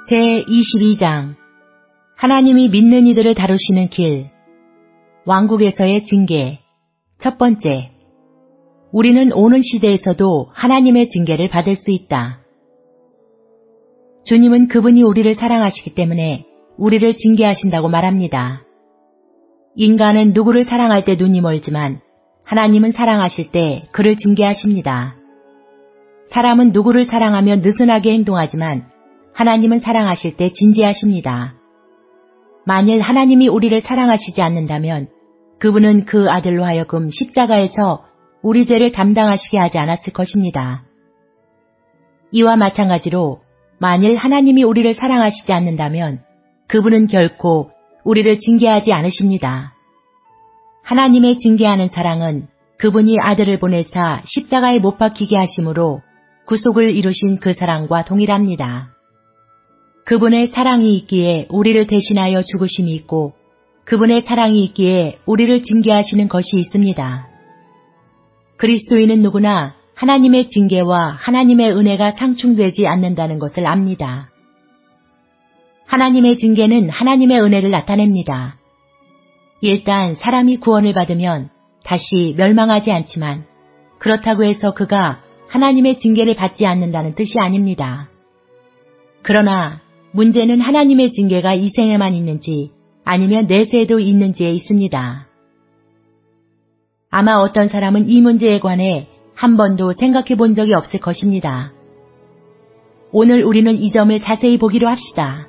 제22장 하나님이 믿는 이들을 다루시는 길 왕국에서의 징계 첫 번째, 우리는 오는 시대에서도 하나님의 징계를 받을 수 있다. 주님은 그분이 우리를 사랑하시기 때문에 우리를 징계하신다고 말합니다. 인간은 누구를 사랑할 때 눈이 멀지만 하나님은 사랑하실 때 그를 징계하십니다. 사람은 누구를 사랑하며 느슨하게 행동하지만 하나님은 사랑하실 때 진지하십니다. 만일 하나님이 우리를 사랑하시지 않는다면 그분은 그 아들로 하여금 십자가에서 우리 죄를 담당하시게 하지 않았을 것입니다. 이와 마찬가지로 만일 하나님이 우리를 사랑하시지 않는다면 그분은 결코 우리를 징계하지 않으십니다. 하나님의 징계하는 사랑은 그분이 아들을 보내사 십자가에 못 박히게 하심으로 구속을 이루신 그 사랑과 동일합니다. 그분의 사랑이 있기에 우리를 대신하여 죽으심이 있고 그분의 사랑이 있기에 우리를 징계하시는 것이 있습니다. 그리스도인은 누구나 하나님의 징계와 하나님의 은혜가 상충되지 않는다는 것을 압니다. 하나님의 징계는 하나님의 은혜를 나타냅니다. 일단 사람이 구원을 받으면 다시 멸망하지 않지만 그렇다고 해서 그가 하나님의 징계를 받지 않는다는 뜻이 아닙니다. 그러나 문제는 하나님의 징계가 이 생에만 있는지 아니면 내세에도 있는지에 있습니다. 아마 어떤 사람은 이 문제에 관해 한 번도 생각해 본 적이 없을 것입니다. 오늘 우리는 이 점을 자세히 보기로 합시다.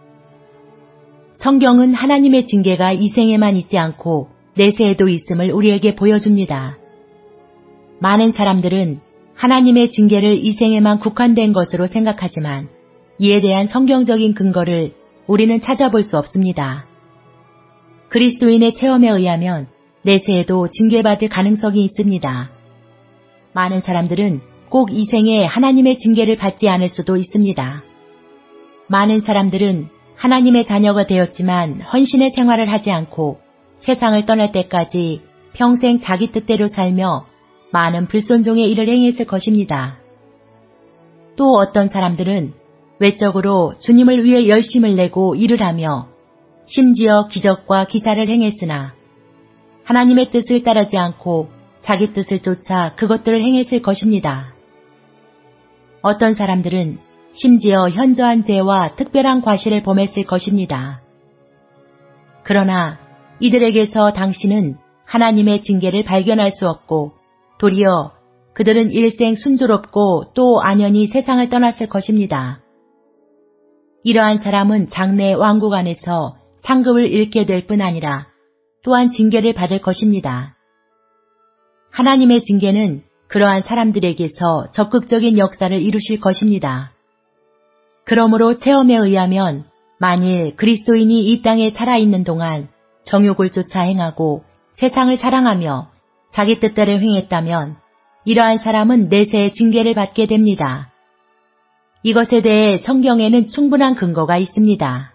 성경은 하나님의 징계가 이 생에만 있지 않고 내세에도 있음을 우리에게 보여줍니다. 많은 사람들은 하나님의 징계를 이 생에만 국한된 것으로 생각하지만 이에 대한 성경적인 근거를 우리는 찾아볼 수 없습니다. 그리스도인의 체험에 의하면 내세에도 징계받을 가능성이 있습니다. 많은 사람들은 꼭 이 생에 하나님의 징계를 받지 않을 수도 있습니다. 많은 사람들은 하나님의 자녀가 되었지만 헌신의 생활을 하지 않고 세상을 떠날 때까지 평생 자기 뜻대로 살며 많은 불순종의 일을 행했을 것입니다. 또 어떤 사람들은 외적으로 주님을 위해 열심을 내고 일을 하며 심지어 기적과 기사를 행했으나 하나님의 뜻을 따르지 않고 자기 뜻을 쫓아 그것들을 행했을 것입니다. 어떤 사람들은 심지어 현저한 죄와 특별한 과실을 범했을 것입니다. 그러나 이들에게서 당신은 하나님의 징계를 발견할 수 없고 도리어 그들은 일생 순조롭고 또 안연히 세상을 떠났을 것입니다. 이러한 사람은 장래 왕국 안에서 상급을 잃게 될 뿐 아니라 또한 징계를 받을 것입니다. 하나님의 징계는 그러한 사람들에게서 적극적인 역사를 이루실 것입니다. 그러므로 체험에 의하면 만일 그리스도인이 이 땅에 살아있는 동안 정욕을 쫓아 행하고 세상을 사랑하며 자기 뜻대로 행했다면 이러한 사람은 내세의 징계를 받게 됩니다. 이것에 대해 성경에는 충분한 근거가 있습니다.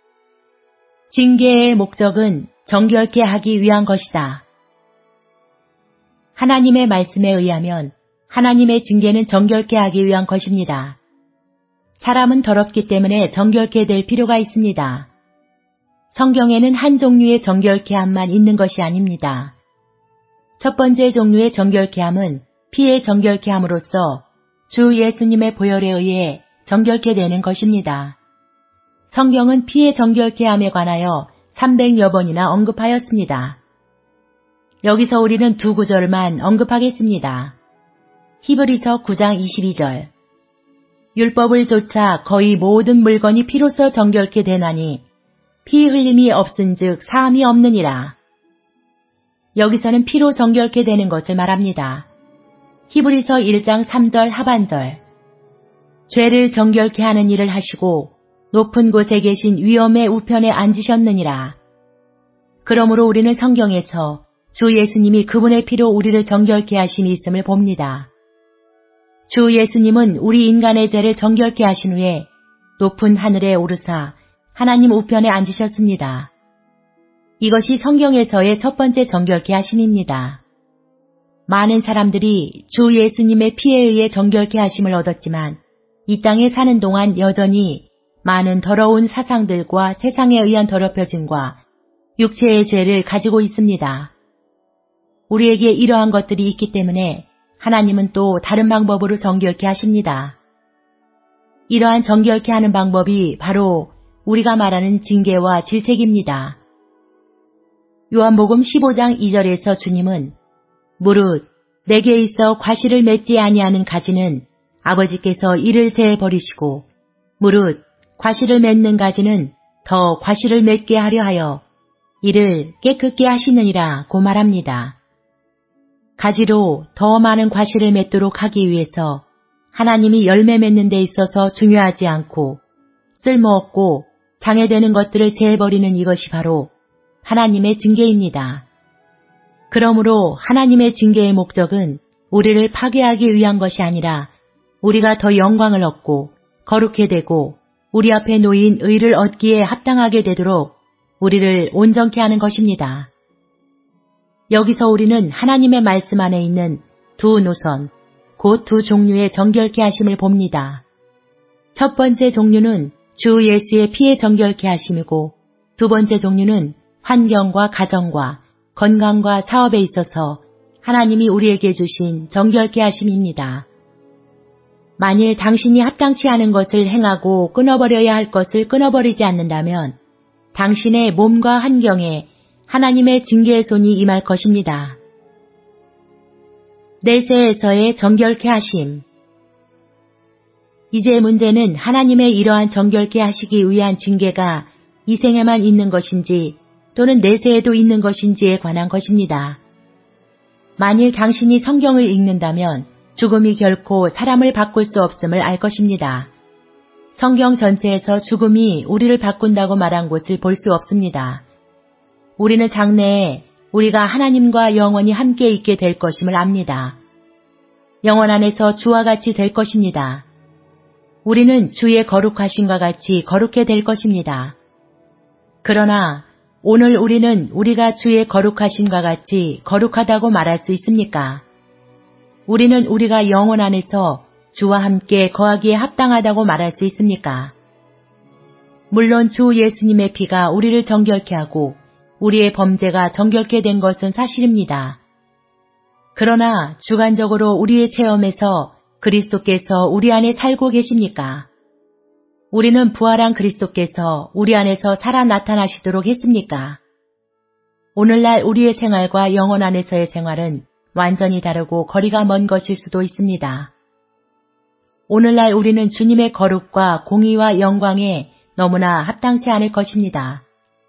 징계의 목적은 정결케 하기 위한 것이다. 하나님의 말씀에 의하면 하나님의 징계는 정결케 하기 위한 것입니다. 사람은 더럽기 때문에 정결케 될 필요가 있습니다. 성경에는 한 종류의 정결케 함만 있는 것이 아닙니다. 첫 번째 종류의 정결케 함은 피의 정결케 함으로써 주 예수님의 보혈에 의해 정결케 되는 것입니다. 성경은 피의 정결케 함에 관하여 300여 번이나 언급하였습니다. 여기서 우리는 두 구절만 언급하겠습니다. 히브리서 9장 22절 율법을 좇아 거의 모든 물건이 피로써 정결케 되나니 피 흘림이 없은즉 사함이 없느니라. 여기서는 피로 정결케 되는 것을 말합니다. 히브리서 1장 3절 하반절 죄를 정결케 하는 일을 하시고 높은 곳에 계신 위엄의 우편에 앉으셨느니라. 그러므로 우리는 성경에서 주 예수님이 그분의 피로 우리를 정결케 하심이 있음을 봅니다. 주 예수님은 우리 인간의 죄를 정결케 하신 후에 높은 하늘에 오르사 하나님 우편에 앉으셨습니다. 이것이 성경에서의 첫 번째 정결케 하심입니다. 많은 사람들이 주 예수님의 피에 의해 정결케 하심을 얻었지만 이 땅에 사는 동안 여전히 많은 더러운 사상들과 세상에 의한 더럽혀짐과 육체의 죄를 가지고 있습니다. 우리에게 이러한 것들이 있기 때문에 하나님은 또 다른 방법으로 정결케 하십니다. 이러한 정결케 하는 방법이 바로 우리가 말하는 징계와 질책입니다. 요한복음 15장 2절에서 주님은 무릇 내게 있어 과실을 맺지 아니하는 가지는 아버지께서 이를 제해 버리시고 무릇 과실을 맺는 가지는 더 과실을 맺게 하려 하여 이를 깨끗게 하시느니라고 말합니다. 가지로 더 많은 과실을 맺도록 하기 위해서 하나님이 열매 맺는 데 있어서 중요하지 않고 쓸모없고 장애되는 것들을 제해버리는 이것이 바로 하나님의 징계입니다. 그러므로 하나님의 징계의 목적은 우리를 파괴하기 위한 것이 아니라 우리가 더 영광을 얻고 거룩해 되고 우리 앞에 놓인 의를 얻기에 합당하게 되도록 우리를 온전케 하는 것입니다. 여기서 우리는 하나님의 말씀 안에 있는 두 노선, 곧 두 종류의 정결케 하심을 봅니다. 첫 번째 종류는 주 예수의 피에 정결케 하심이고 두 번째 종류는 환경과 가정과 건강과 사업에 있어서 하나님이 우리에게 주신 정결케 하심입니다. 만일 당신이 합당치 않은 것을 행하고 끊어버려야 할 것을 끊어버리지 않는다면 당신의 몸과 환경에 하나님의 징계의 손이 임할 것입니다. 내세에서의 정결케 하심. 이제 문제는 하나님의 이러한 정결케 하시기 위한 징계가 이 생에만 있는 것인지 또는 내세에도 있는 것인지에 관한 것입니다. 만일 당신이 성경을 읽는다면 죽음이 결코 사람을 바꿀 수 없음을 알 것입니다. 성경 전체에서 죽음이 우리를 바꾼다고 말한 곳을 볼 수 없습니다. 우리는 장래에 우리가 하나님과 영원히 함께 있게 될 것임을 압니다. 영원 안에서 주와 같이 될 것입니다. 우리는 주의 거룩하심과 같이 거룩해 될 것입니다. 그러나 오늘 우리는 우리가 주의 거룩하심과 같이 거룩하다고 말할 수 있습니까? 우리는 우리가 영원 안에서 주와 함께 거하기에 합당하다고 말할 수 있습니까? 물론 주 예수님의 피가 우리를 정결케 하고 우리의 범죄가 정결케 된 것은 사실입니다. 그러나 주관적으로 우리의 체험에서 그리스도께서 우리 안에 살고 계십니까? 우리는 부활한 그리스도께서 우리 안에서 살아 나타나시도록 했습니까? 오늘날 우리의 생활과 영원 안에서의 생활은 완전히 다르고 거리가 먼 것일 수도 있습니다. 오늘날 우리는 주님의 거룩과 공의와 영광에 너무나 합당치 않을 것입니다.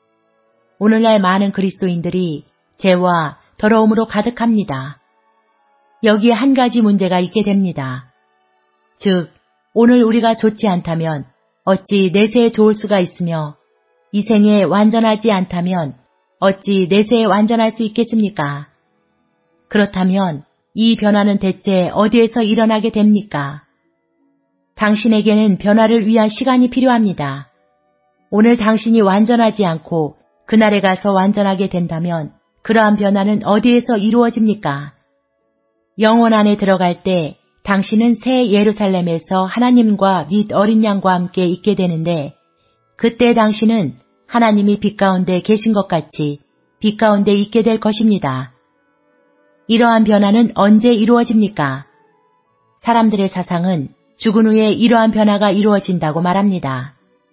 오늘날 많은 그리스도인들이 죄와 더러움으로 가득합니다. 여기에 한 가지 문제가 있게 됩니다. 즉, 오늘 우리가 좋지 않다면 어찌 내세에 좋을 수가 있으며 이 생에 완전하지 않다면 어찌 내세에 완전할 수 있겠습니까? 그렇다면 이 변화는 대체 어디에서 일어나게 됩니까? 당신에게는 변화를 위한 시간이 필요합니다. 오늘 당신이 완전하지 않고 그날에 가서 완전하게 된다면 그러한 변화는 어디에서 이루어집니까? 영원 안에 들어갈 때 당신은 새 예루살렘에서 하나님과 및 어린 양과 함께 있게 되는데 그때 당신은 하나님이 빛 가운데 계신 것 같이 빛 가운데 있게 될 것입니다. 이러한 변화는 언제 이루어집니까? 사람들의 사상은 죽은 후에 이러한 변화가 이루어진다고 말합니다.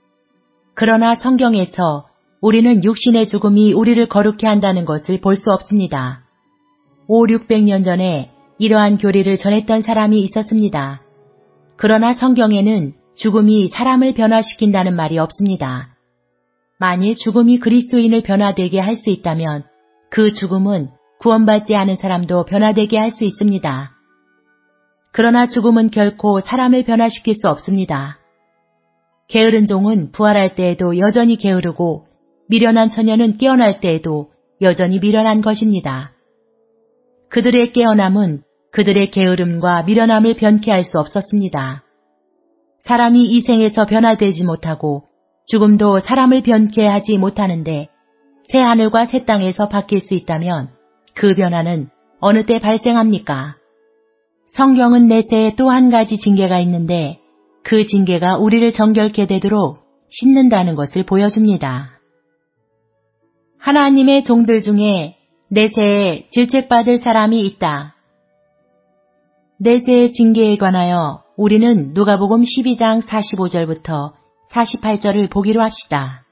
그러나 성경에서 우리는 육신의 죽음이 우리를 거룩해 한다는 것을 볼 수 없습니다. 500~600년 전에 이러한 교리를 전했던 사람이 있었습니다. 그러나 성경에는 죽음이 사람을 변화시킨다는 말이 없습니다. 만일 죽음이 그리스도인을 변화되게 할 수 있다면 그 죽음은 구원받지 않은 사람도 변화되게 할 수 있습니다. 그러나 죽음은 결코 사람을 변화시킬 수 없습니다. 게으른 종은 부활할 때에도 여전히 게으르고 미련한 처녀는 깨어날 때에도 여전히 미련한 것입니다. 그들의 깨어남은 그들의 게으름과 미련함을 변케 할 수 없었습니다. 사람이 이 생에서 변화되지 못하고 죽음도 사람을 변케 하지 못하는데 새 하늘과 새 땅에서 바뀔 수 있다면 그 변화는 어느 때 발생합니까? 성경은 내세에 또 한 가지 징계가 있는데 그 징계가 우리를 정결케 되도록 씻는다는 것을 보여줍니다. 하나님의 종들 중에 내세에 질책받을 사람이 있다. 내세의 징계에 관하여 우리는 누가복음 12장 45절부터 48절을 보기로 합시다.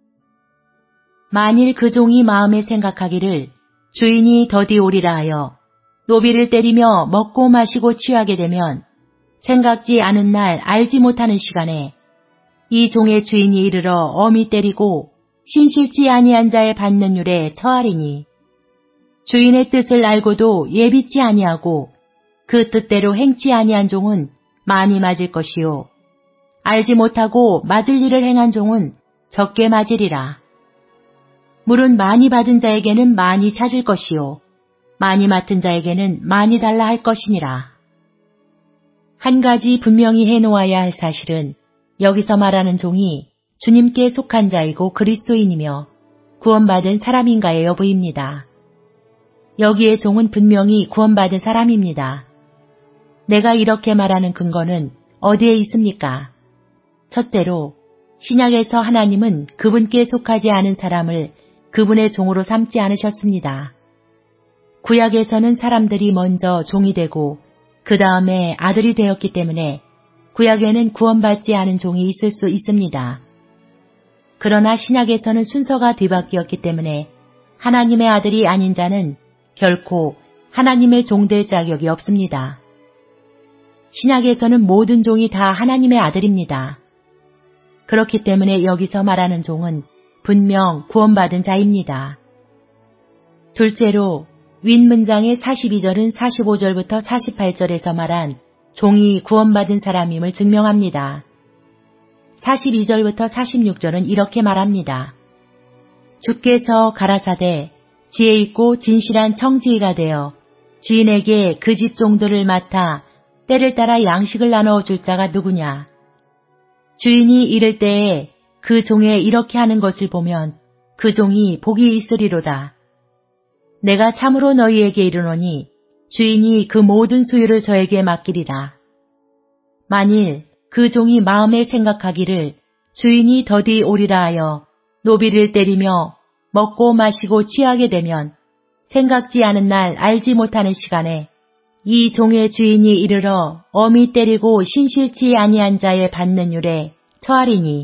만일 그 종이 마음에 생각하기를 주인이 더디 오리라 하여 노비를 때리며 먹고 마시고 취하게 되면 생각지 않은 날 알지 못하는 시간에 이 종의 주인이 이르러 엄히 때리고 신실치 아니한 자의 받는 율에 처하리니 주인의 뜻을 알고도 예비치 아니하고 그 뜻대로 행치 아니한 종은 많이 맞을 것이요 알지 못하고 맞을 일을 행한 종은 적게 맞으리라. 물은 많이 받은 자에게는 많이 찾을 것이요 많이 맡은 자에게는 많이 달라 할 것이니라. 한 가지 분명히 해놓아야 할 사실은 여기서 말하는 종이 주님께 속한 자이고 그리스도인이며 구원받은 사람인가의 여부입니다. 여기에 종은 분명히 구원받은 사람입니다. 내가 이렇게 말하는 근거는 어디에 있습니까? 첫째로 신약에서 하나님은 그분께 속하지 않은 사람을 그분의 종으로 삼지 않으셨습니다. 구약에서는 사람들이 먼저 종이 되고 그 다음에 아들이 되었기 때문에 구약에는 구원받지 않은 종이 있을 수 있습니다. 그러나 신약에서는 순서가 뒤바뀌었기 때문에 하나님의 아들이 아닌 자는 결코 하나님의 종될 자격이 없습니다. 신약에서는 모든 종이 다 하나님의 아들입니다. 그렇기 때문에 여기서 말하는 종은 분명 구원받은 자입니다. 둘째로 윗문장의 42절은 45절부터 48절에서 말한 종이 구원받은 사람임을 증명합니다. 42절부터 46절은 이렇게 말합니다. 주께서 가라사대 지혜 있고 진실한 청지기가 되어 주인에게 그 집 종들을 맡아 때를 따라 양식을 나누어 줄 자가 누구냐. 주인이 이를 때에 그 종에 이렇게 하는 것을 보면 그 종이 복이 있으리로다. 내가 참으로 너희에게 이르노니 주인이 그 모든 수유를 저에게 맡기리라. 만일 그 종이 마음에 생각하기를 주인이 더디 오리라 하여 노비를 때리며 먹고 마시고 취하게 되면 생각지 않은 날 알지 못하는 시간에 이 종의 주인이 이르러 엄히 때리고 신실치 아니한 자의 받는 율에 처하리니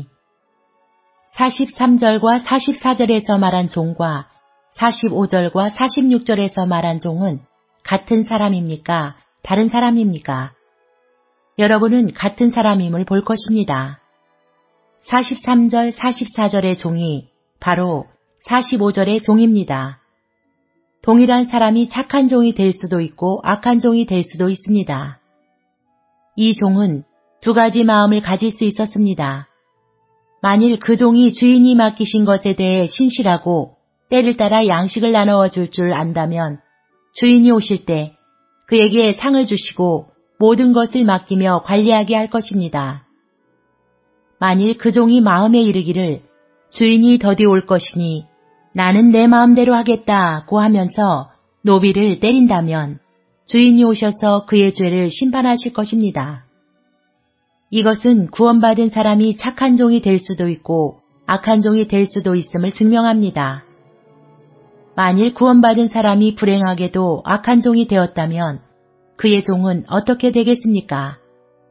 43절과 44절에서 말한 종과 45절과 46절에서 말한 종은 같은 사람입니까? 다른 사람입니까? 여러분은 같은 사람임을 볼 것입니다. 43절, 44절의 종이 바로 45절의 종입니다. 동일한 사람이 착한 종이 될 수도 있고 악한 종이 될 수도 있습니다. 이 종은 두 가지 마음을 가질 수 있었습니다. 만일 그 종이 주인이 맡기신 것에 대해 신실하고 때를 따라 양식을 나누어 줄 줄 안다면 주인이 오실 때 그에게 상을 주시고 모든 것을 맡기며 관리하게 할 것입니다. 만일 그 종이 마음에 이르기를 주인이 더디 올 것이니 나는 내 마음대로 하겠다고 하면서 노비를 때린다면 주인이 오셔서 그의 죄를 심판하실 것입니다. 이것은 구원받은 사람이 착한 종이 될 수도 있고 악한 종이 될 수도 있음을 증명합니다. 만일 구원받은 사람이 불행하게도 악한 종이 되었다면 그의 종은 어떻게 되겠습니까?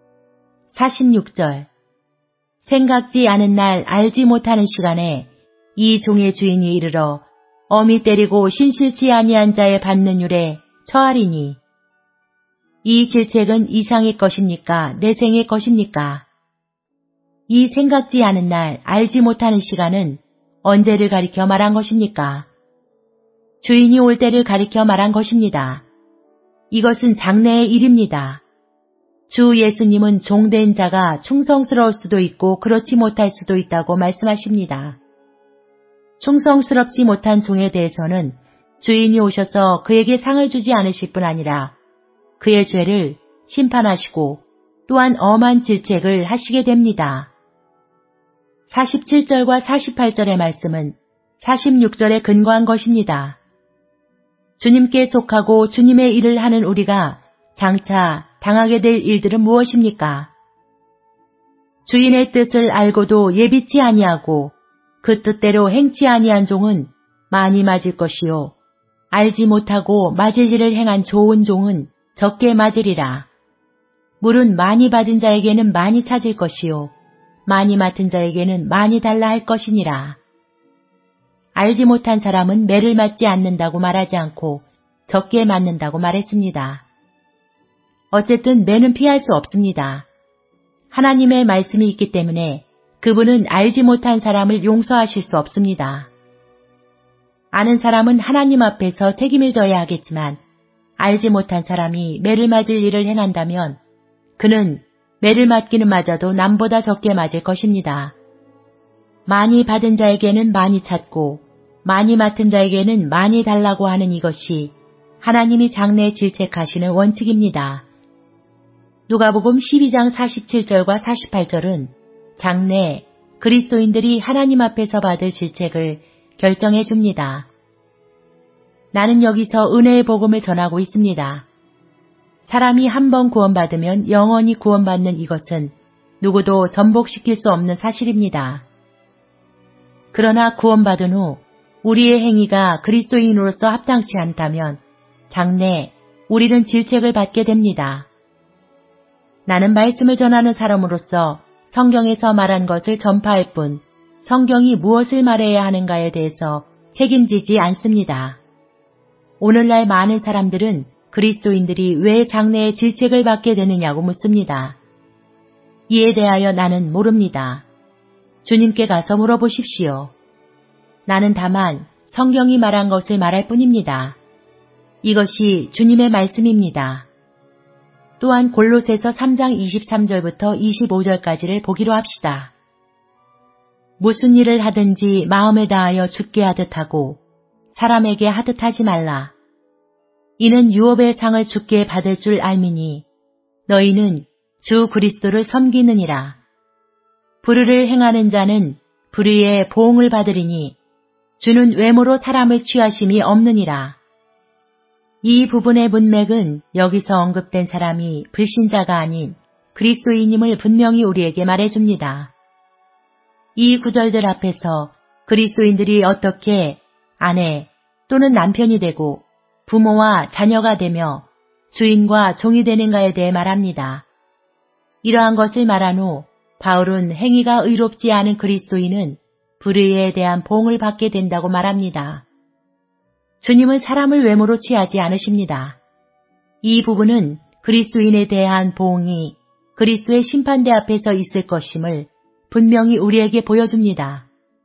46절 생각지 않은 날 알지 못하는 시간에 이 종의 주인이 이르러 엄히 때리고 신실치 아니한 자의 받는 율에 처하리니 이 질책은 이상의 것입니까? 내생의 것입니까? 이 생각지 않은 날 알지 못하는 시간은 언제를 가리켜 말한 것입니까? 주인이 올 때를 가리켜 말한 것입니다. 이것은 장래의 일입니다. 주 예수님은 종된 자가 충성스러울 수도 있고 그렇지 못할 수도 있다고 말씀하십니다. 충성스럽지 못한 종에 대해서는 주인이 오셔서 그에게 상을 주지 않으실 뿐 아니라 그의 죄를 심판하시고 또한 엄한 질책을 하시게 됩니다. 47절과 48절의 말씀은 46절에 근거한 것입니다. 주님께 속하고 주님의 일을 하는 우리가 장차 당하게 될 일들은 무엇입니까? 주인의 뜻을 알고도 예비치 아니하고 그 뜻대로 행치 아니한 종은 많이 맞을 것이요 알지 못하고 맞을 일을 행한 좋은 종은 적게 맞으리라. 물은 많이 받은 자에게는 많이 찾을 것이요 많이 맡은 자에게는 많이 달라 할 것이니라. 알지 못한 사람은 매를 맞지 않는다고 말하지 않고 적게 맞는다고 말했습니다. 어쨌든 매는 피할 수 없습니다. 하나님의 말씀이 있기 때문에 그분은 알지 못한 사람을 용서하실 수 없습니다. 아는 사람은 하나님 앞에서 책임을 져야 하겠지만 알지 못한 사람이 매를 맞을 일을 행한다면 그는 매를 맞기는 맞아도 남보다 적게 맞을 것입니다. 많이 받은 자에게는 많이 찾고 많이 맡은 자에게는 많이 달라고 하는 이것이 하나님이 장래에 질책하시는 원칙입니다. 누가복음 12장 47절과 48절은 장래 그리스도인들이 하나님 앞에서 받을 질책을 결정해 줍니다. 나는 여기서 은혜의 복음을 전하고 있습니다. 사람이 한 번 구원받으면 영원히 구원받는 이것은 누구도 전복시킬 수 없는 사실입니다. 그러나 구원받은 후 우리의 행위가 그리스도인으로서 합당치 않다면 장래 우리는 질책을 받게 됩니다. 나는 말씀을 전하는 사람으로서 성경에서 말한 것을 전파할 뿐 성경이 무엇을 말해야 하는가에 대해서 책임지지 않습니다. 오늘날 많은 사람들은 그리스도인들이 왜 장래에 질책을 받게 되느냐고 묻습니다. 이에 대하여 나는 모릅니다. 주님께 가서 물어보십시오. 나는 다만 성경이 말한 것을 말할 뿐입니다. 이것이 주님의 말씀입니다. 또한 골로새서 3장 23절부터 25절까지를 보기로 합시다. 무슨 일을 하든지 마음에 다하여 주께 하듯 하고 사람에게 하듯 하지 말라. 이는 유업의 상을 주께 받을 줄 알미니 너희는 주 그리스도를 섬기느니라. 불의를 행하는 자는 불의의 보응을 받으리니 주는 외모로 사람을 취하심이 없느니라. 이 부분의 문맥은 여기서 언급된 사람이 불신자가 아닌 그리스도인임을 분명히 우리에게 말해줍니다. 이 구절들 앞에서 그리스도인들이 어떻게 아내 또는 남편이 되고 부모와 자녀가 되며 주인과 종이 되는가에 대해 말합니다. 이러한 것을 말한 후 바울은 행위가 의롭지 않은 그리스도인은 불의에 대한 보응을 받게 된다고 말합니다. 주님은 사람을 외모로 취하지 않으십니다. 이 부분은 그리스도인에 대한 보응이 그리스도의 심판대 앞에서 있을 것임을 분명히 우리에게 보여줍니다.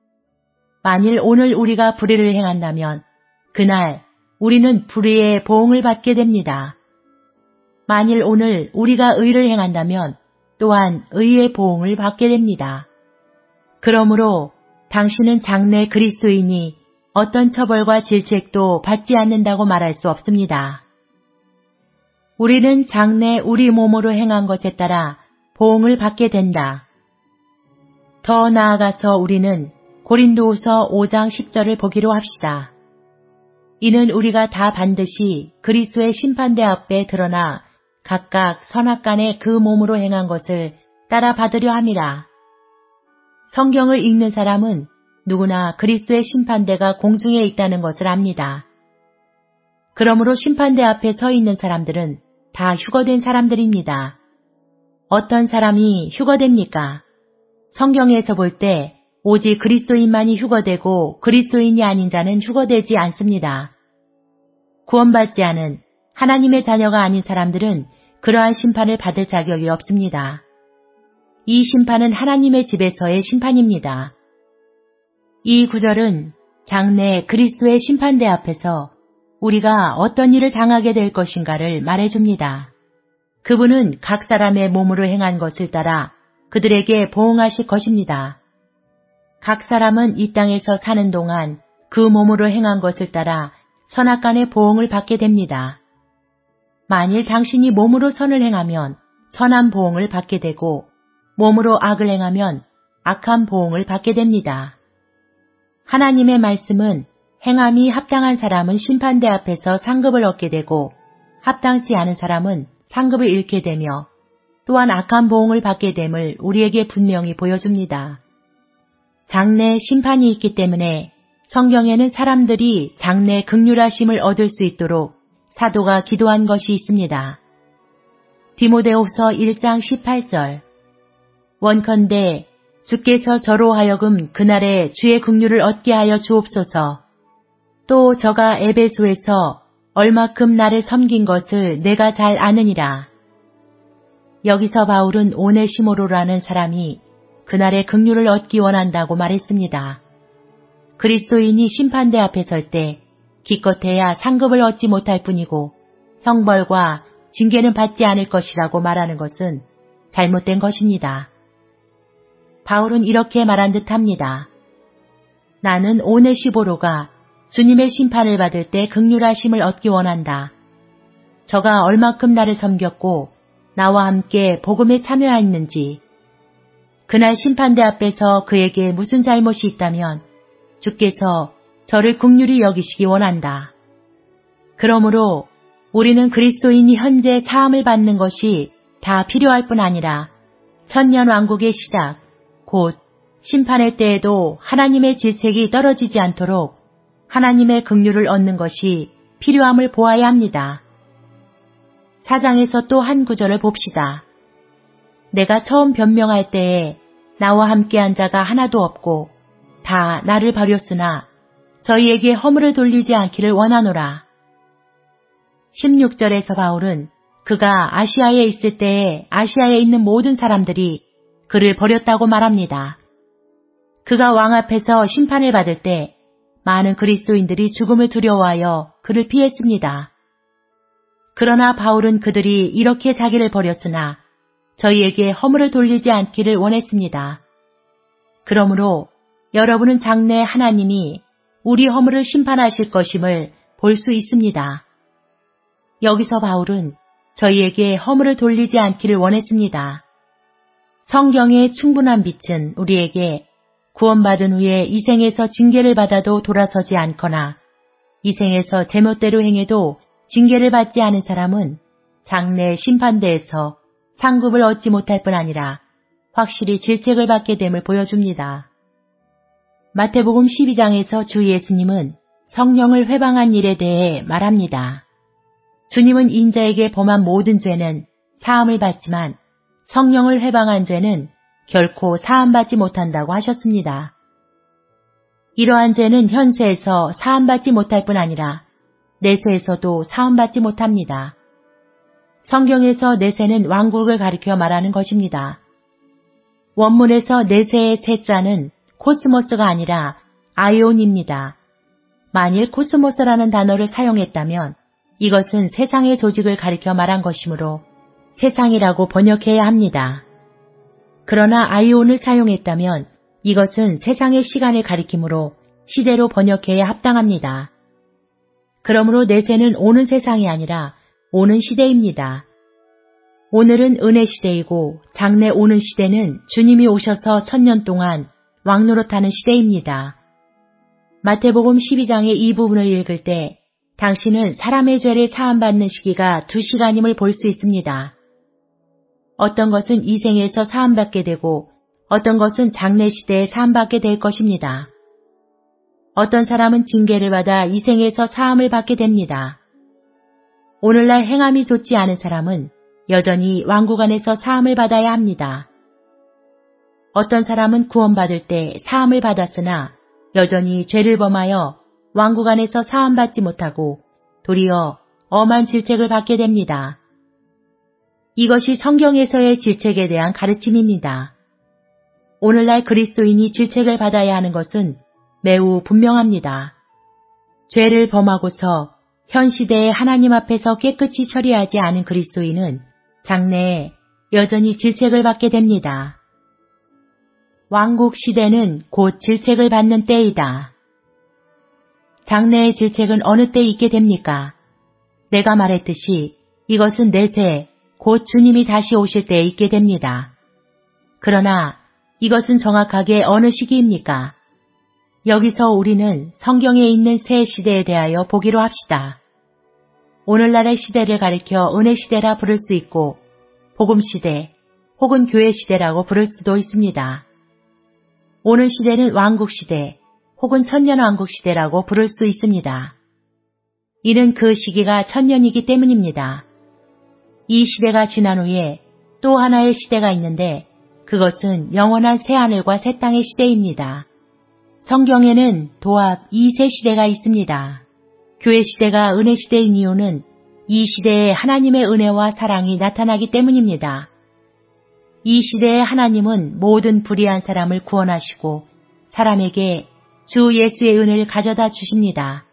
만일 오늘 우리가 불의를 행한다면 그날 우리는 불의의 보응을 받게 됩니다. 만일 오늘 우리가 의를 행한다면 또한 의의 보응을 받게 됩니다. 그러므로 당신은 장래 그리스도인이 어떤 처벌과 질책도 받지 않는다고 말할 수 없습니다. 우리는 장래 우리 몸으로 행한 것에 따라 보응을 받게 된다. 더 나아가서 우리는 고린도후서 5장 10절을 보기로 합시다. 이는 우리가 다 반드시 그리스도의 심판대 앞에 드러나 각각 선악간에 그 몸으로 행한 것을 따라 받으려 함이라. 성경을 읽는 사람은 누구나 그리스도의 심판대가 공중에 있다는 것을 압니다. 그러므로 심판대 앞에 서 있는 사람들은 다 휴거된 사람들입니다. 어떤 사람이 휴거됩니까? 성경에서 볼 때 오직 그리스도인만이 휴거되고 그리스도인이 아닌 자는 휴거되지 않습니다. 구원받지 않은 하나님의 자녀가 아닌 사람들은 그러한 심판을 받을 자격이 없습니다. 이 심판은 하나님의 집에서의 심판입니다. 이 구절은 장래 그리스도의 심판대 앞에서 우리가 어떤 일을 당하게 될 것인가를 말해줍니다. 그분은 각 사람의 몸으로 행한 것을 따라 그들에게 보응하실 것입니다. 각 사람은 이 땅에서 사는 동안 그 몸으로 행한 것을 따라 선악간의 보응을 받게 됩니다. 만일 당신이 몸으로 선을 행하면 선한 보응을 받게 되고 몸으로 악을 행하면 악한 보응을 받게 됩니다. 하나님의 말씀은 행함이 합당한 사람은 심판대 앞에서 상급을 얻게 되고 합당치 않은 사람은 상급을 잃게 되며 또한 악한 보응을 받게 됨을 우리에게 분명히 보여줍니다. 장래 심판이 있기 때문에 성경에는 사람들이 장래 긍휼하심을 얻을 수 있도록 사도가 기도한 것이 있습니다. 디모데후서 1장 18절 원컨대 주께서 저로 하여금 그날에 주의 긍휼을 얻게 하여 주옵소서. 또 저가 에베소에서 얼마큼 나를 섬긴 것을 내가 잘 아느니라. 여기서 바울은 오네시모로라는 사람이 그날의 긍휼을 얻기 원한다고 말했습니다. 그리스도인이 심판대 앞에 설 때 기껏해야 상급을 얻지 못할 뿐이고 형벌과 징계는 받지 않을 것이라고 말하는 것은 잘못된 것입니다. 바울은 이렇게 말한 듯합니다. 나는 오네시보로가 주님의 심판을 받을 때 긍휼하심을 얻기 원한다. 저가 얼마큼 나를 섬겼고 나와 함께 복음에 참여하였는지, 그날 심판대 앞에서 그에게 무슨 잘못이 있다면 주께서 저를 긍휼히 여기시기 원한다. 그러므로 우리는 그리스도인이 현재 사함을 받는 것이 다 필요할 뿐 아니라 천년왕국의 시작, 곧 심판의 때에도 하나님의 질책이 떨어지지 않도록 하나님의 긍휼을 얻는 것이 필요함을 보아야 합니다. 4장에서 또 한 구절을 봅시다. 내가 처음 변명할 때에 나와 함께한 자가 하나도 없고 다 나를 버렸으나 저희에게 허물을 돌리지 않기를 원하노라. 16절에서 바울은 그가 아시아에 있을 때에 아시아에 있는 모든 사람들이 그를 버렸다고 말합니다. 그가 왕 앞에서 심판을 받을 때 많은 그리스도인들이 죽음을 두려워하여 그를 피했습니다. 그러나 바울은 그들이 이렇게 자기를 버렸으나 저희에게 허물을 돌리지 않기를 원했습니다. 그러므로 여러분은 장래 하나님이 우리 허물을 심판하실 것임을 볼 수 있습니다. 여기서 바울은 저희에게 허물을 돌리지 않기를 원했습니다. 성경의 충분한 빛은 우리에게 구원받은 후에 이 생에서 징계를 받아도 돌아서지 않거나 이 생에서 제멋대로 행해도 징계를 받지 않은 사람은 장래 심판대에서 상급을 얻지 못할 뿐 아니라 확실히 질책을 받게 됨을 보여줍니다. 마태복음 12장에서 주 예수님은 성령을 회방한 일에 대해 말합니다. 주님은 인자에게 범한 모든 죄는 사함을 받지만 성령을 회방한 죄는 결코 사함받지 못한다고 하셨습니다. 이러한 죄는 현세에서 사함받지 못할 뿐 아니라 내세에서도 사함받지 못합니다. 성경에서 내세는 왕국을 가리켜 말하는 것입니다. 원문에서 내세의 세자는 코스모스가 아니라 아이온입니다. 만일 코스모스라는 단어를 사용했다면 이것은 세상의 조직을 가리켜 말한 것이므로 세상이라고 번역해야 합니다. 그러나 아이온을 사용했다면 이것은 세상의 시간을 가리키므로 시대로 번역해야 합당합니다. 그러므로 내세는 오는 세상이 아니라 오는 시대입니다. 오늘은 은혜 시대이고 장래 오는 시대는 주님이 오셔서 1000년 동안 왕노릇하는 시대입니다. 마태복음 12장의 이 부분을 읽을 때 당신은 사람의 죄를 사함받는 시기가 2시간임을 볼 수 있습니다. 어떤 것은 이 생에서 사함받게 되고 어떤 것은 장래 시대에 사함받게 될 것입니다. 어떤 사람은 징계를 받아 이 생에서 사함을 받게 됩니다. 오늘날 행함이 좋지 않은 사람은 여전히 왕국 안에서 사함을 받아야 합니다. 어떤 사람은 구원받을 때 사함을 받았으나 여전히 죄를 범하여 왕국 안에서 사함받지 못하고 도리어 엄한 질책을 받게 됩니다. 이것이 성경에서의 질책에 대한 가르침입니다. 오늘날 그리스도인이 질책을 받아야 하는 것은 매우 분명합니다. 죄를 범하고서 현 시대에 하나님 앞에서 깨끗이 처리하지 않은 그리스도인은 장래에 여전히 질책을 받게 됩니다. 왕국 시대는 곧 질책을 받는 때이다. 장래의 질책은 어느 때 있게 됩니까? 내가 말했듯이 이것은 내세, 곧 주님이 다시 오실 때에 있게 됩니다. 그러나 이것은 정확하게 어느 시기입니까? 여기서 우리는 성경에 있는 새 시대에 대하여 보기로 합시다. 오늘날의 시대를 가리켜 은혜 시대라 부를 수 있고 복음시대 혹은 교회시대라고 부를 수도 있습니다. 오는 시대는 왕국시대 혹은 천년왕국시대라고 부를 수 있습니다. 이는 그 시기가 천년이기 때문입니다. 이 시대가 지난 후에 또 하나의 시대가 있는데 그것은 영원한 새하늘과 새 땅의 시대입니다. 성경에는 도합 이 세 시대가 있습니다. 교회 시대가 은혜 시대인 이유는 이 시대에 하나님의 은혜와 사랑이 나타나기 때문입니다. 이 시대에 하나님은 모든 불의한 사람을 구원하시고 사람에게 주 예수의 은혜를 가져다 주십니다.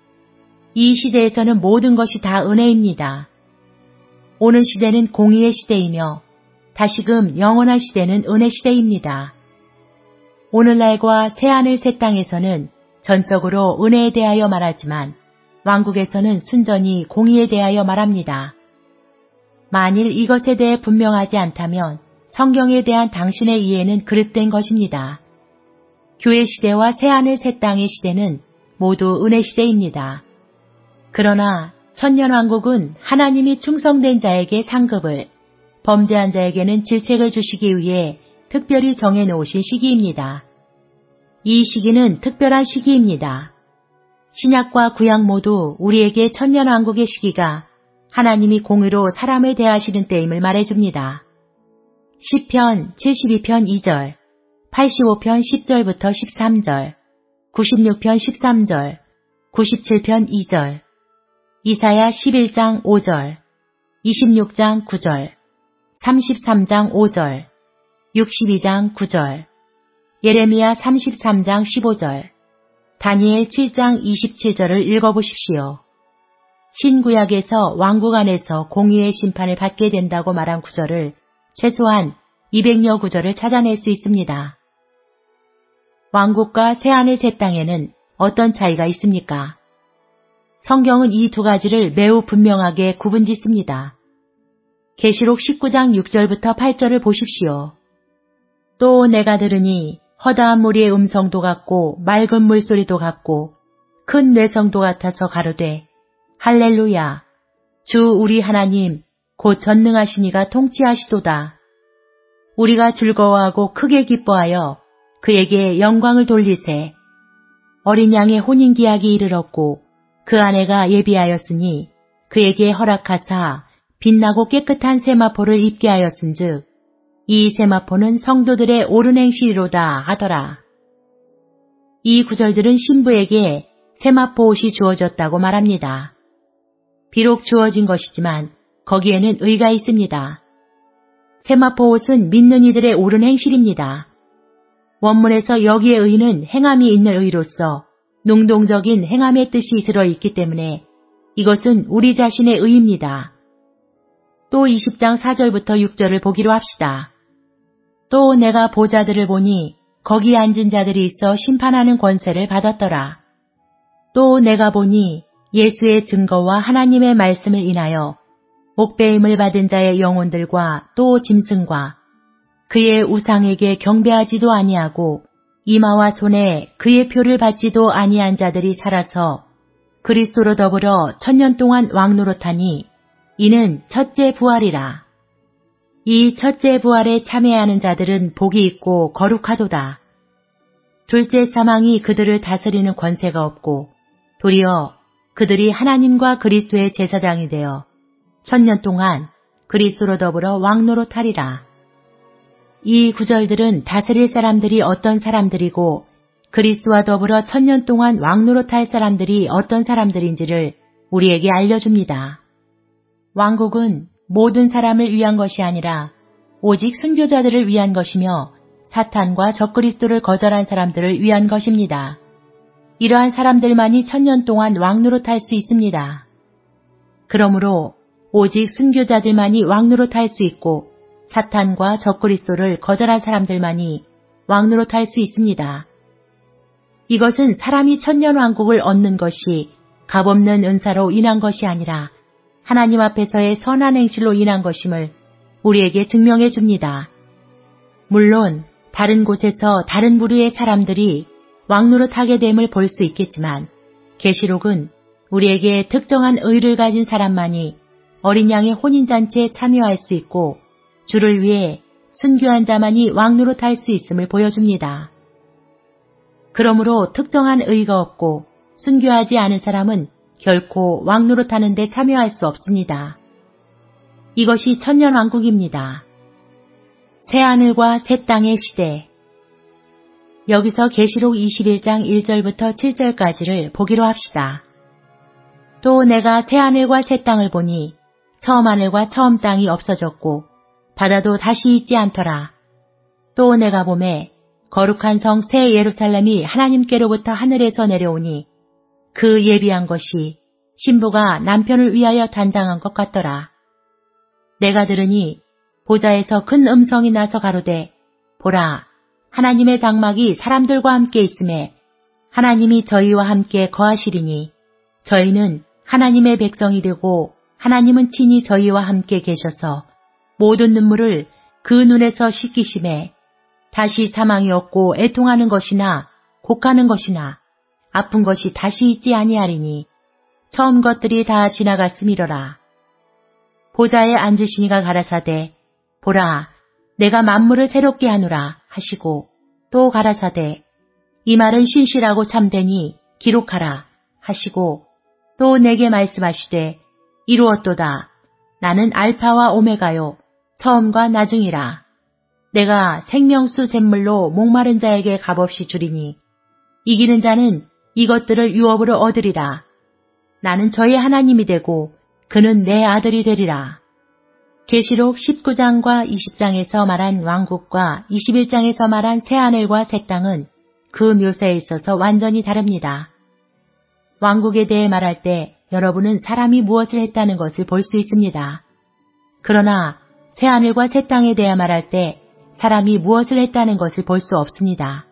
이 시대에서는 모든 것이 다 은혜입니다. 오는 시대는 공의의 시대이며 다시금 영원한 시대는 은혜 시대입니다. 오늘날과 새하늘 새 땅에서는 전적으로 은혜에 대하여 말하지만 왕국에서는 순전히 공의에 대하여 말합니다. 만일 이것에 대해 분명하지 않다면 성경에 대한 당신의 이해는 그릇된 것입니다. 교회 시대와 새하늘 새 땅의 시대는 모두 은혜 시대입니다. 그러나 천년왕국은 하나님이 충성된 자에게 상급을, 범죄한 자에게는 질책을 주시기 위해 특별히 정해놓으신 시기입니다. 이 시기는 특별한 시기입니다. 신약과 구약 모두 우리에게 천년왕국의 시기가 하나님이 공의로 사람을 대하시는 때임을 말해줍니다. 시편 72편 2절, 85편 10절부터 13절, 96편 13절, 97편 2절, 이사야 11장 5절, 26장 9절, 33장 5절, 62장 9절, 예레미야 33장 15절, 다니엘 7장 27절을 읽어보십시오. 신구약에서 왕국 안에서 공의의 심판을 받게 된다고 말한 구절을 최소한 200여 구절을 찾아낼 수 있습니다. 왕국과 새하늘 새 땅에는 어떤 차이가 있습니까? 성경은 이 두 가지를 매우 분명하게 구분짓습니다. 계시록 19장 6절부터 8절을 보십시오. 또 내가 들으니 허다한 무리의 음성도 같고 맑은 물소리도 같고 큰 뇌성도 같아서 가로되 할렐루야 주 우리 하나님 곧 전능하신 이가 통치하시도다. 우리가 즐거워하고 크게 기뻐하여 그에게 영광을 돌리세. 어린 양의 혼인기약이 이르렀고 그 아내가 예비하였으니 그에게 허락하사 빛나고 깨끗한 세마포를 입게 하였은즉 이 세마포는 성도들의 옳은 행실이로다 하더라. 이 구절들은 신부에게 세마포 옷이 주어졌다고 말합니다. 비록 주어진 것이지만 거기에는 의가 있습니다. 세마포 옷은 믿는 이들의 옳은 행실입니다. 원문에서 여기에 의는 행함이 있는 의로서 능동적인 행함의 뜻이 들어있기 때문에 이것은 우리 자신의 의입니다. 또 20장 4절부터 6절을 보기로 합시다. 또 내가 보자들을 보니 거기 앉은 자들이 있어 심판하는 권세를 받았더라. 또 내가 보니 예수의 증거와 하나님의 말씀을 인하여 목배임을 받은 자의 영혼들과 또 짐승과 그의 우상에게 경배하지도 아니하고 이마와 손에 그의 표를 받지도 아니한 자들이 살아서 그리스도로 더불어 천년 동안 왕노릇하니 이는 첫째 부활이라. 이 첫째 부활에 참여하는 자들은 복이 있고 거룩하도다. 둘째 사망이 그들을 다스리는 권세가 없고 도리어 그들이 하나님과 그리스도의 제사장이 되어 천년 동안 그리스도로 더불어 왕노릇하리라. 이 구절들은 다스릴 사람들이 어떤 사람들이고 그리스도와 더불어 천년 동안 왕노릇할 사람들이 어떤 사람들인지를 우리에게 알려줍니다. 왕국은 모든 사람을 위한 것이 아니라 오직 순교자들을 위한 것이며 사탄과 적그리스도를 거절한 사람들을 위한 것입니다. 이러한 사람들만이 천년 동안 왕노릇할 수 있습니다. 그러므로 오직 순교자들만이 왕노릇할 수 있고 사탄과 적그리스도를 거절한 사람들만이 왕노릇할 수 있습니다. 이것은 사람이 천년 왕국을 얻는 것이 값없는 은사로 인한 것이 아니라 하나님 앞에서의 선한 행실로 인한 것임을 우리에게 증명해 줍니다. 물론 다른 곳에서 다른 부류의 사람들이 왕노릇하게 됨을 볼 수 있겠지만 계시록은 우리에게 특정한 의를 가진 사람만이 어린 양의 혼인잔치에 참여할 수 있고 주를 위해 순교한 자만이 왕노릇 할 수 있음을 보여줍니다. 그러므로 특정한 의가 없고 순교하지 않은 사람은 결코 왕노릇 하는 데 참여할 수 없습니다. 이것이 천년왕국입니다. 새하늘과 새 땅의 시대. 여기서 계시록 21장 1절부터 7절까지를 보기로 합시다. 또 내가 새하늘과 새 땅을 보니 처음 하늘과 처음 땅이 없어졌고 바다도 다시 있지 않더라. 또 내가 보매 거룩한 성 새 예루살렘이 하나님께로부터 하늘에서 내려오니 그 예비한 것이 신부가 남편을 위하여 단장한 것 같더라. 내가 들으니 보좌에서 큰 음성이 나서 가로되 보라 하나님의 장막이 사람들과 함께 있음에 하나님이 저희와 함께 거하시리니 저희는 하나님의 백성이 되고 하나님은 친히 저희와 함께 계셔서 모든 눈물을 그 눈에서 씻기심에 다시 사망이 없고 애통하는 것이나 곡하는 것이나 아픈 것이 다시 있지 아니하리니 처음 것들이 다 지나갔음이로라. 보좌에 앉으시니가 가라사대 보라 내가 만물을 새롭게 하노라 하시고 또 가라사대 이 말은 신실하고 참되니 기록하라 하시고 또 내게 말씀하시되 이루었도다. 나는 알파와 오메가요 처음과 나중이라. 내가 생명수 샘물로 목마른 자에게 값없이 주리니 이기는 자는 이것들을 유업으로 얻으리라. 나는 저의 하나님이 되고 그는 내 아들이 되리라. 계시록 19장과 20장에서 말한 왕국과 21장에서 말한 새하늘과 새 땅은 그 묘사에 있어서 완전히 다릅니다. 왕국에 대해 말할 때 여러분은 사람이 무엇을 했다는 것을 볼 수 있습니다. 그러나 새하늘과 새 땅에 대해 말할 때 사람이 무엇을 했다는 것을 볼 수 없습니다.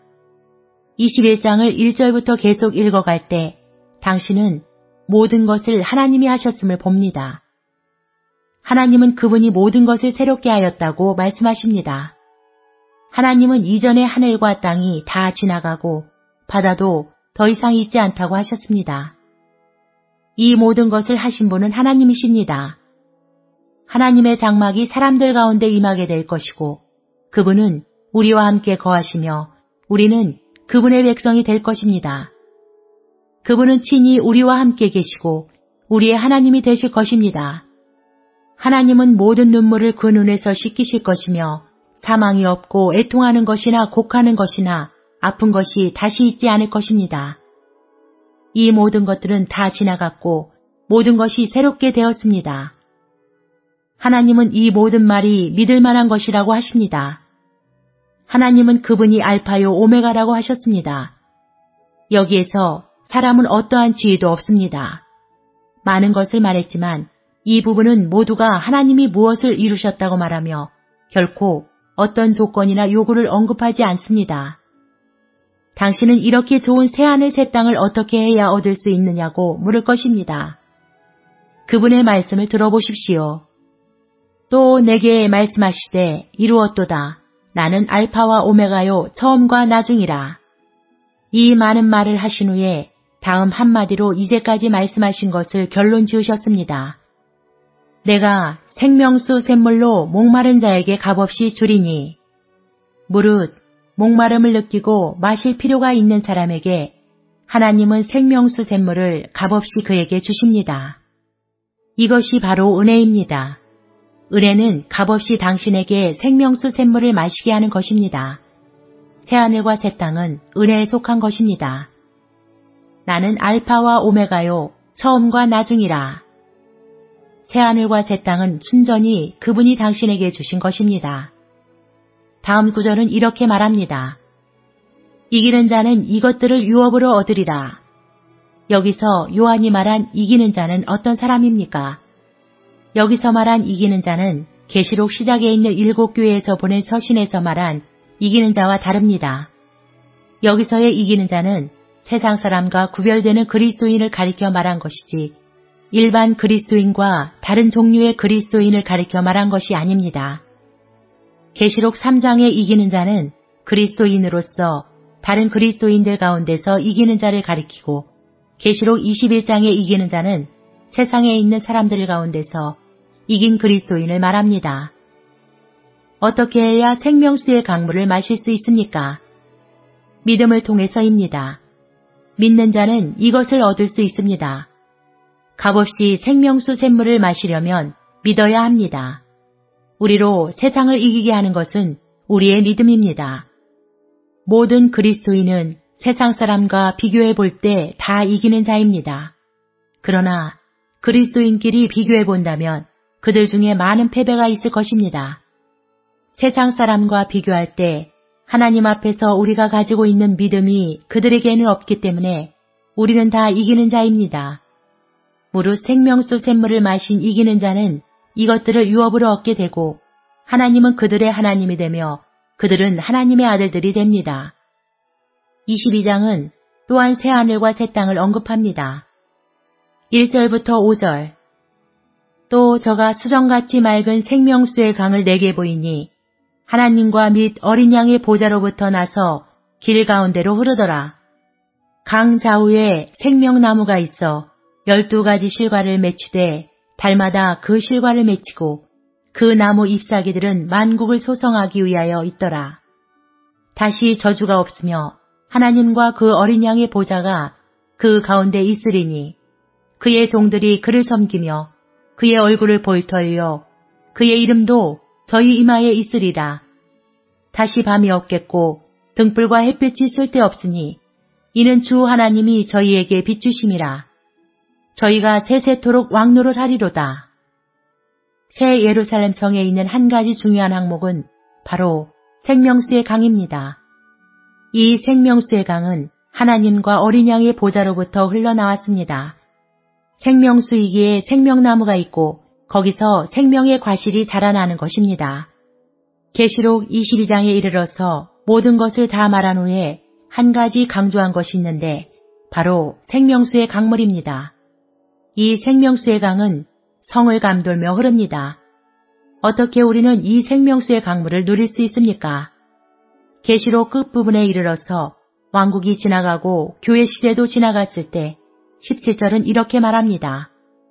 21장을 1절부터 계속 읽어갈 때 당신은 모든 것을 하나님이 하셨음을 봅니다. 하나님은 그분이 모든 것을 새롭게 하였다고 말씀하십니다. 하나님은 이전의 하늘과 땅이 다 지나가고 바다도 더 이상 있지 않다고 하셨습니다. 이 모든 것을 하신 분은 하나님이십니다. 하나님의 장막이 사람들 가운데 임하게 될 것이고 그분은 우리와 함께 거하시며 우리는 그분의 백성이 될 것입니다. 그분은 친히 우리와 함께 계시고 우리의 하나님이 되실 것입니다. 하나님은 모든 눈물을 그 눈에서 씻기실 것이며 사망이 없고 애통하는 것이나 곡하는 것이나 아픈 것이 다시 있지 않을 것입니다. 이 모든 것들은 다 지나갔고 모든 것이 새롭게 되었습니다. 하나님은 이 모든 말이 믿을 만한 것이라고 하십니다. 하나님은 그분이 알파요 오메가라고 하셨습니다. 여기에서 사람은 어떠한 지위도 없습니다. 많은 것을 말했지만 이 부분은 모두가 하나님이 무엇을 이루셨다고 말하며 결코 어떤 조건이나 요구를 언급하지 않습니다. 당신은 이렇게 좋은 새하늘 새 땅을 어떻게 해야 얻을 수 있느냐고 물을 것입니다. 그분의 말씀을 들어보십시오. 또 내게 말씀하시되 이루었도다. 나는 알파와 오메가요 처음과 나중이라. 이 많은 말을 하신 후에 다음 한마디로 이제까지 말씀하신 것을 결론 지으셨습니다. 내가 생명수 샘물로 목마른 자에게 값없이 주리니 무릇 목마름을 느끼고 마실 필요가 있는 사람에게 하나님은 생명수 샘물을 값없이 그에게 주십니다. 이것이 바로 은혜입니다. 은혜는 값없이 당신에게 생명수 샘물을 마시게 하는 것입니다. 새하늘과 새 땅은 은혜에 속한 것입니다. 나는 알파와 오메가요 처음과 나중이라. 새하늘과 새 땅은 순전히 그분이 당신에게 주신 것입니다. 다음 구절은 이렇게 말합니다. 이기는 자는 이것들을 유업으로 얻으리라. 여기서 요한이 말한 이기는 자는 어떤 사람입니까? 여기서 말한 이기는 자는 계시록 시작에 있는 7교회에서 보낸 서신에서 말한 이기는 자와 다릅니다. 여기서의 이기는 자는 세상 사람과 구별되는 그리스도인을 가리켜 말한 것이지 일반 그리스도인과 다른 종류의 그리스도인을 가리켜 말한 것이 아닙니다. 계시록 3장에 이기는 자는 그리스도인으로서 다른 그리스도인들 가운데서 이기는 자를 가리키고 계시록 21장에 이기는 자는 세상에 있는 사람들 가운데서 이긴 그리스도인을 말합니다. 어떻게 해야 생명수의 강물을 마실 수 있습니까? 믿음을 통해서입니다. 믿는 자는 이것을 얻을 수 있습니다. 값없이 생명수 샘물을 마시려면 믿어야 합니다. 우리로 세상을 이기게 하는 것은 우리의 믿음입니다. 모든 그리스도인은 세상 사람과 비교해 볼 때 다 이기는 자입니다. 그러나 그리스도인끼리 비교해 본다면 그들 중에 많은 패배가 있을 것입니다. 세상 사람과 비교할 때 하나님 앞에서 우리가 가지고 있는 믿음이 그들에게는 없기 때문에 우리는 다 이기는 자입니다. 무릇 생명수 샘물을 마신 이기는 자는 이것들을 유업으로 얻게 되고 하나님은 그들의 하나님이 되며 그들은 하나님의 아들들이 됩니다. 22장은 또한 새하늘과 새 땅을 언급합니다. 1절부터 5절 또 저가 수정같이 맑은 생명수의 강을 내게 보이니 하나님과 및 어린 양의 보좌로부터 나서 길 가운데로 흐르더라. 강 좌우에 생명나무가 있어 12가지 실과를 맺히되 달마다 그 실과를 맺히고 그 나무 잎사귀들은 만국을 소성하기 위하여 있더라. 다시 저주가 없으며 하나님과 그 어린 양의 보좌가 그 가운데 있으리니 그의 종들이 그를 섬기며 그의 얼굴을 볼 터이요 그의 이름도 저희 이마에 있으리라. 다시 밤이 없겠고 등불과 햇빛이 쓸데없으니 이는 주 하나님이 저희에게 비추심이라. 저희가 세세토록 왕노를 하리로다. 새 예루살렘 성에 있는 한 가지 중요한 항목은 바로 생명수의 강입니다. 이 생명수의 강은 하나님과 어린 양의 보좌로부터 흘러나왔습니다. 생명수이기에 생명나무가 있고 거기서 생명의 과실이 자라나는 것입니다. 계시록 22장에 이르러서 모든 것을 다 말한 후에 한 가지 강조한 것이 있는데 바로 생명수의 강물입니다. 이 생명수의 강은 성을 감돌며 흐릅니다. 어떻게 우리는 이 생명수의 강물을 누릴 수 있습니까? 계시록 끝부분에 이르러서 왕국이 지나가고 교회 시대도 지나갔을 때 17절은 이렇게 말합니다.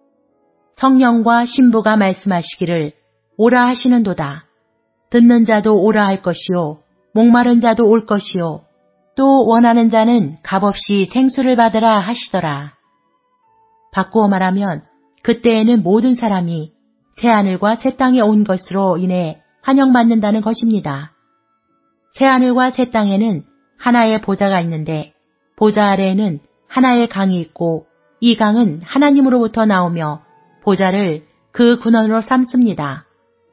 성령과 신부가 말씀하시기를 오라 하시는도다. 듣는 자도 오라 할 것이요 목마른 자도 올 것이요 또 원하는 자는 값없이 생수를 받으라 하시더라. 바꾸어 말하면 그때에는 모든 사람이 새하늘과 새 땅에 온 것으로 인해 환영받는다는 것입니다. 새하늘과 새 땅에는 하나의 보좌가 있는데 보좌 아래에는 하나의 강이 있고 이 강은 하나님으로부터 나오며 보좌를 그 근원으로 삼습니다.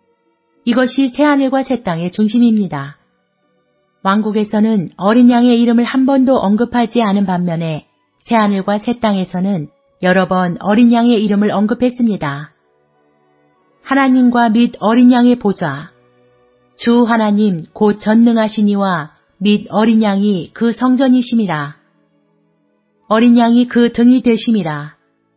이것이 새하늘과 새 땅의 중심입니다. 왕국에서는 어린 양의 이름을 한 번도 언급하지 않은 반면에 새하늘과 새 땅에서는 여러 번 어린 양의 이름을 언급했습니다. 하나님과 및 어린 양의 보좌, 주 하나님 곧 전능하신 이와 및 어린 양이 그 성전이심이라. 어린 양이 그 등이 되심이라.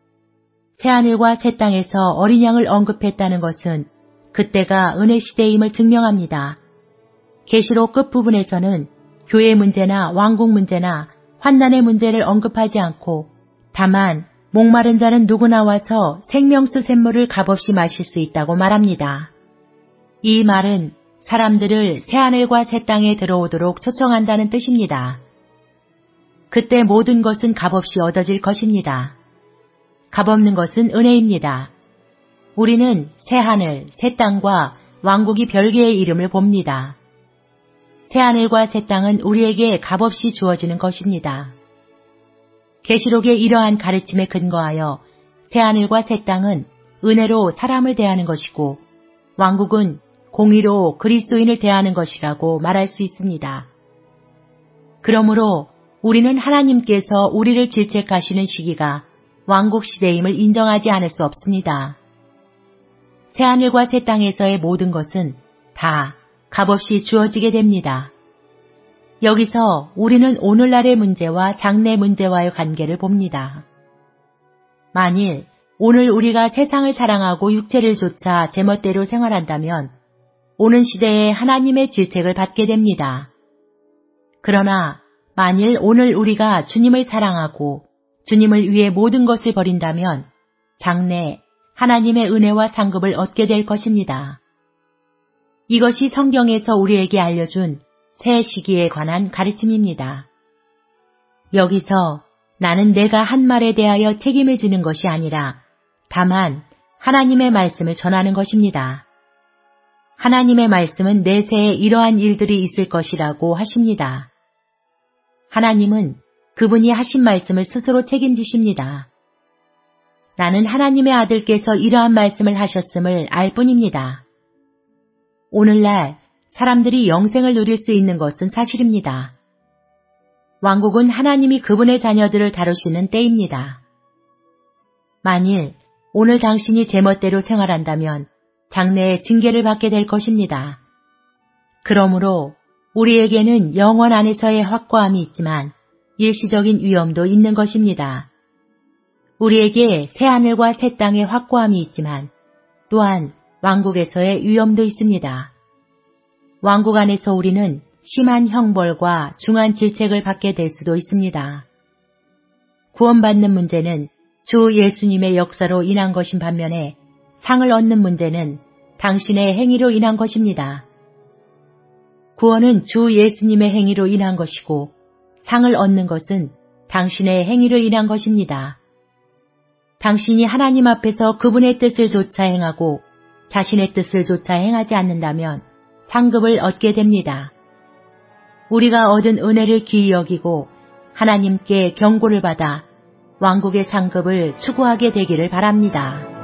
새하늘과 새 땅에서 어린 양을 언급했다는 것은 그때가 은혜 시대임을 증명합니다. 계시록 끝부분에서는 교회 문제나 왕국 문제나 환난의 문제를 언급하지 않고 다만 목마른 자는 누구나 와서 생명수 샘물을 값없이 마실 수 있다고 말합니다. 이 말은 사람들을 새하늘과 새 땅에 들어오도록 초청한다는 뜻입니다. 그때 모든 것은 값없이 얻어질 것입니다. 값없는 것은 은혜입니다. 우리는 새하늘, 새 땅과 왕국이 별개의 이름을 봅니다. 새하늘과 새 땅은 우리에게 값없이 주어지는 것입니다. 계시록의 이러한 가르침에 근거하여 새하늘과 새 땅은 은혜로 사람을 대하는 것이고 왕국은 공의로 그리스도인을 대하는 것이라고 말할 수 있습니다. 그러므로 우리는 하나님께서 우리를 질책하시는 시기가 왕국 시대임을 인정하지 않을 수 없습니다. 새하늘과 새 땅에서의 모든 것은 다 값없이 주어지게 됩니다. 여기서 우리는 오늘날의 문제와 장래 문제와의 관계를 봅니다. 만일 오늘 우리가 세상을 사랑하고 육체를 좇아 제멋대로 생활한다면 오는 시대에 하나님의 질책을 받게 됩니다. 그러나 만일 오늘 우리가 주님을 사랑하고 주님을 위해 모든 것을 버린다면 장래 하나님의 은혜와 상급을 얻게 될 것입니다. 이것이 성경에서 우리에게 알려준 새 시기에 관한 가르침입니다. 여기서 나는 내가 한 말에 대하여 책임을 지는 것이 아니라 다만 하나님의 말씀을 전하는 것입니다. 하나님의 말씀은 내세에 이러한 일들이 있을 것이라고 하십니다. 하나님은 그분이 하신 말씀을 스스로 책임지십니다. 나는 하나님의 아들께서 이러한 말씀을 하셨음을 알 뿐입니다. 오늘날 사람들이 영생을 누릴 수 있는 것은 사실입니다. 왕국은 하나님이 그분의 자녀들을 다루시는 때입니다. 만일 오늘 당신이 제멋대로 생활한다면 장래에 징계를 받게 될 것입니다. 그러므로 우리에게는 영원 안에서의 확고함이 있지만 일시적인 위험도 있는 것입니다. 우리에게 새하늘과 새 땅의 확고함이 있지만 또한 왕국에서의 위험도 있습니다. 왕국 안에서 우리는 심한 형벌과 중한 질책을 받게 될 수도 있습니다. 구원받는 문제는 주 예수님의 역사로 인한 것인 반면에 상을 얻는 문제는 당신의 행위로 인한 것입니다. 구원은 주 예수님의 행위로 인한 것이고 상을 얻는 것은 당신의 행위로 인한 것입니다. 당신이 하나님 앞에서 그분의 뜻을 조차 행하고 자신의 뜻을 조차 행하지 않는다면 상급을 얻게 됩니다. 우리가 얻은 은혜를 기이 여기고 하나님께 경고를 받아 왕국의 상급을 추구하게 되기를 바랍니다.